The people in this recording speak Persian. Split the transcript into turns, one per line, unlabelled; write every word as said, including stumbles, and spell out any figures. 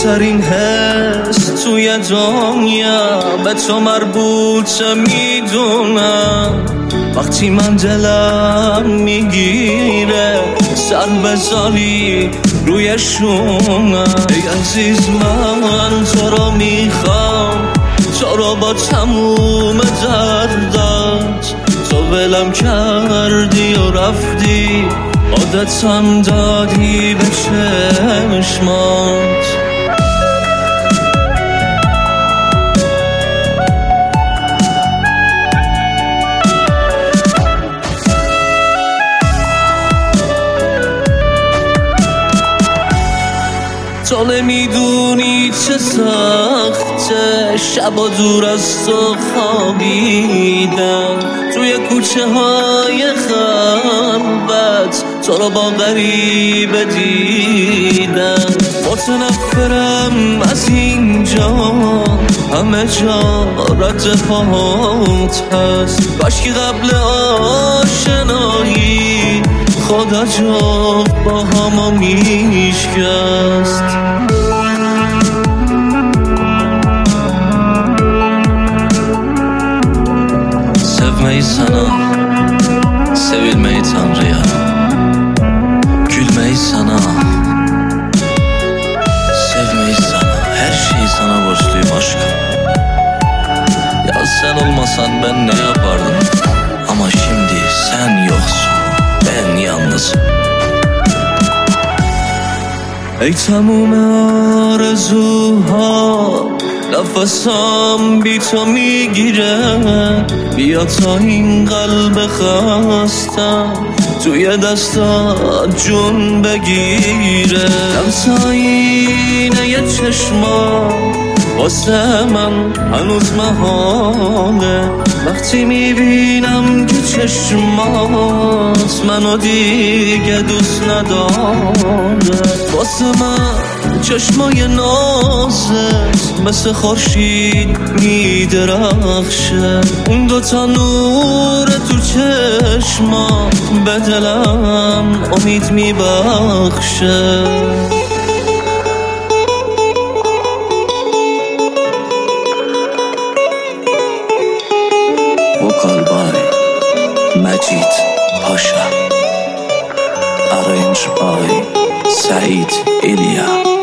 بهترین حس توی دنیا به تو مربوطه میدونم. وقتی من دلم میگیره سر بذاری روی شونم. ای عزیز من تو رو میخوام، تو رو با تموم دردت. تو ولم کردی و رفتی، عادتم دادی به چشمات. تو نمیدونی چه سخته شبا دور از تو خوابیدم، توی کوچه های خلوت تو رو با غریبه دیدم. متنفرم از اینجا، همه جا رد پات هست. کاشکی قبل آشنایی خدا جفت با همو میشکست. Sevmeyi sana, sevilmeyi Tanrı'ya, gülmeyi sana, sevmeyi sana, her şeyi sana borçluyum aşkım. Ya sen olmasan ben ne yapardım? Ama şimdi sen yoksun, ben yalnızım. ای تموم آرزوها نفسم بی تو میگیره. بیا تا این قلب خستم توی دستات جون بگیره. لمساینه یه چشما واسه من هنوز محاله. وقتی میبینم که چشمات منو دیگه دوست نداره. واسه من چشمای نازت مثل خورشید میدرخشه. اون دوتا نور تو چشمات به دلم امید میبخشه. Vocal by Majid Pasha, arranged by Saeed Elia.